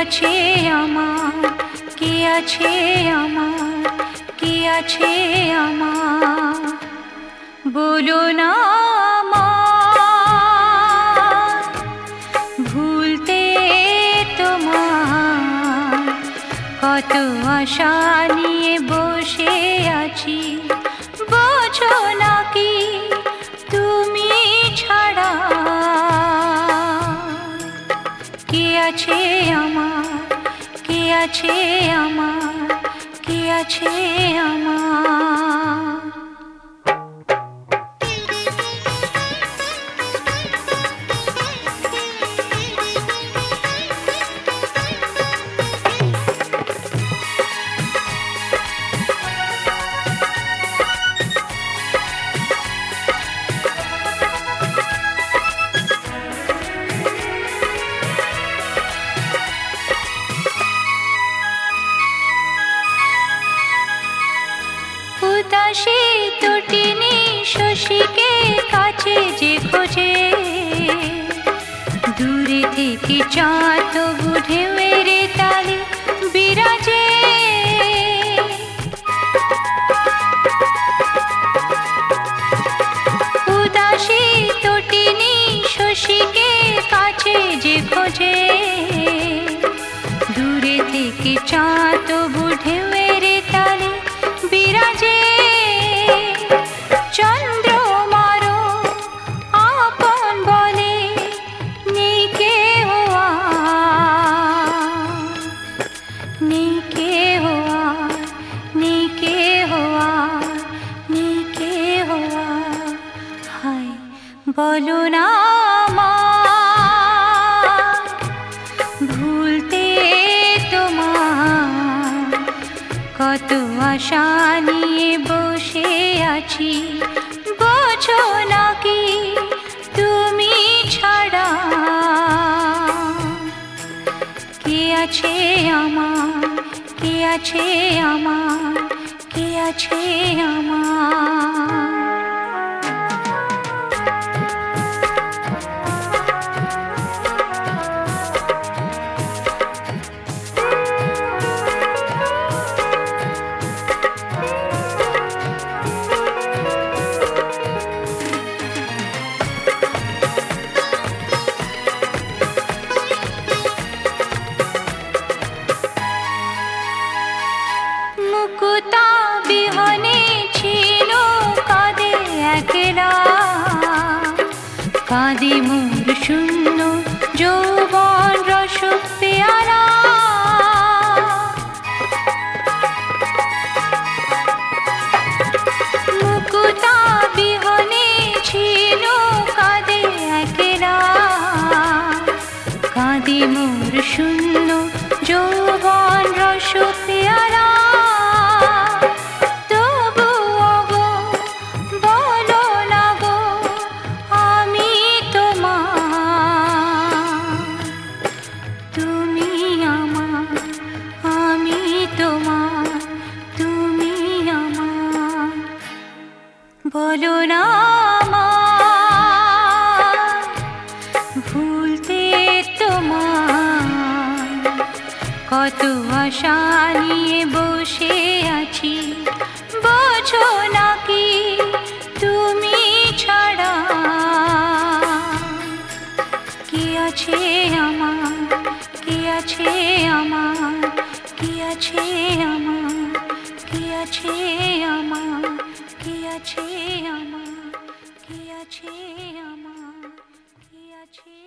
আছে আমার, কে আছে আমার, কে আছে আমার, বলো না আমার। ভুলতে তোমার কত আশা নিয়ে বসে আছি, বোঝো নাকি তুমি ছাড়া কে আছে আমার, কে আছে আমার, কে আছে আমার। উদাসী তটিনী শশীকে কাছে যে খোঁজে, দূরে থেকে চাঁদ তবু ঢেউয়ের তালে বিরাজে। উদাসী তটিনী শশীকে কাছে যে খোঁজে, দূরে থেকে চাঁদ তবু ঢেউয়ের তালে বিরাজে। চন্দ্রমারো আপন বলে নেই কেহ আর, নেই কেহ আর, নেই কেহ আর, নেই কেহ আর। হায় বলো না আমার, ভুলতে তোমার কত আশা নিয়ে বসে আছি, বোঝো নাকি তুমি ছাড়া কে আছে আমার, কে আছে আমার, কে আছে আমার। মুকুতা বিহনে ছিল কাঁদে একলা, কাঁদে মোর শূন্য যৌবন রস পেয়ালা। মুকুতা বিহনে ছিল কাঁদে একলা, কাঁদে মোর শূন্য যৌবন রস পেয়ালা। বলো না আমার, ভুলতে তোমার কত আশা নিয়ে বসে আছি, বোঝো নাকি তুমি ছাড়া কে আছে আমার, কে আছে আমার, কে আছে আমার, কে আছে আমার, কে আছে আমার, কে আছে আমার, কে আছে।